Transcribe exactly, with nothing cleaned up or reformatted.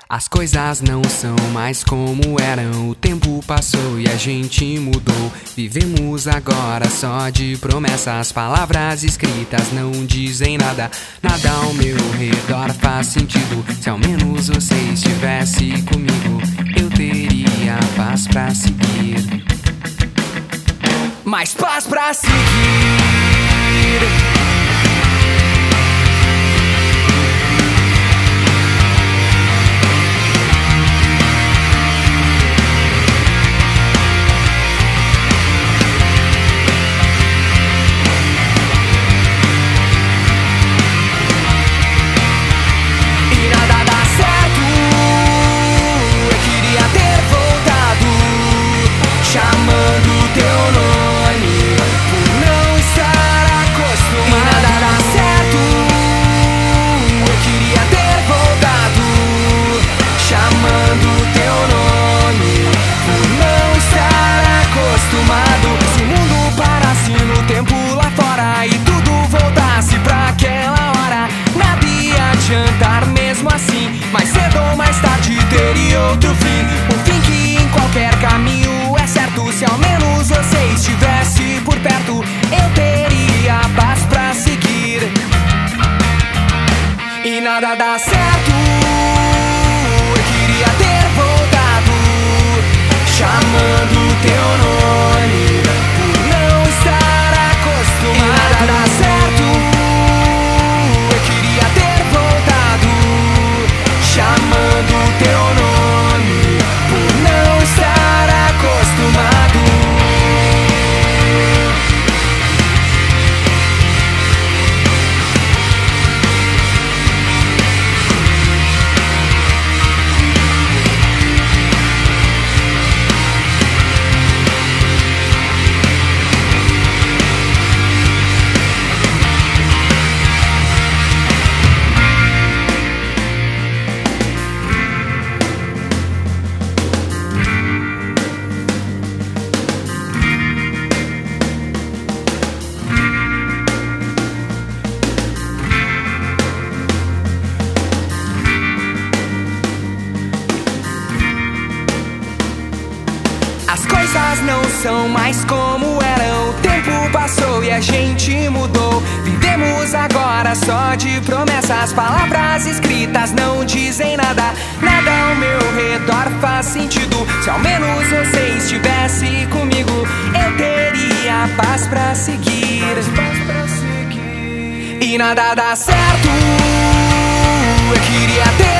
As coisas não são mais como eram. O tempo passou e a gente mudou. Vivemos agora só de promessas. Palavras escritas não dizem nada. Nada ao meu redor faz sentido. Se ao menos você estivesse comigo, eu teria paz pra seguir. Mais paz pra seguir. Mais cedo ou mais tarde teria outro fim. Um fim que em qualquer caminho é certo. Se ao menos você estivesse por perto, eu teria paz pra seguir. E nada dá certo. Eu queria ter voltado, chamando teu nome, por não estar acostumado. E nada dá certo. Chamando teu nome, por não estar acostumado. As coisas não são mais como eram. O tempo passou e a gente mudou. Vivemos agora só de promessas. Palavras escritas não dizem nada. Nada ao meu redor faz sentido. Se ao menos você estivesse comigo, eu teria paz pra seguir. E nada dá certo. Eu queria ter